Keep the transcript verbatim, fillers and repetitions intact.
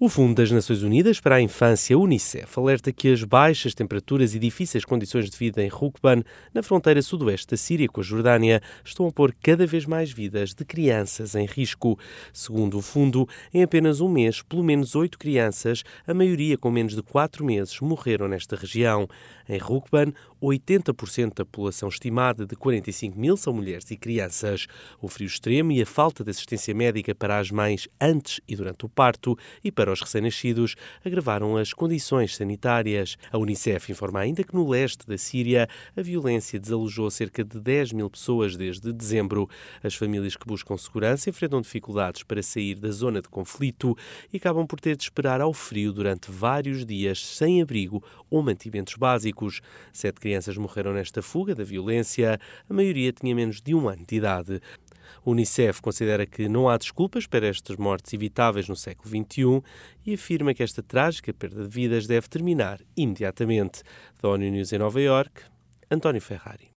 O Fundo das Nações Unidas para a Infância, Unicef, alerta que as baixas temperaturas e difíceis condições de vida em Rukban, na fronteira sudoeste da Síria com a Jordânia, estão a pôr cada vez mais vidas de crianças em risco. Segundo o fundo, em apenas um mês, pelo menos oito crianças, a maioria com menos de quatro meses, morreram nesta região. Em Rukban, oitenta por cento da população estimada de quarenta e cinco mil são mulheres e crianças. O frio extremo e a falta de assistência médica para as mães antes e durante o parto e para os recém-nascidos agravaram as condições sanitárias. A Unicef informa ainda que no leste da Síria a violência desalojou cerca de dez mil pessoas desde dezembro. As famílias que buscam segurança enfrentam dificuldades para sair da zona de conflito e acabam por ter de esperar ao frio durante vários dias sem abrigo ou mantimentos básicos. Sete crianças morreram nesta fuga da violência, a maioria tinha menos de um ano de idade. O Unicef considera que não há desculpas para estas mortes evitáveis no século vinte e um e afirma que esta trágica perda de vidas deve terminar imediatamente. Da ONU News em Nova Iorque, António Ferrari.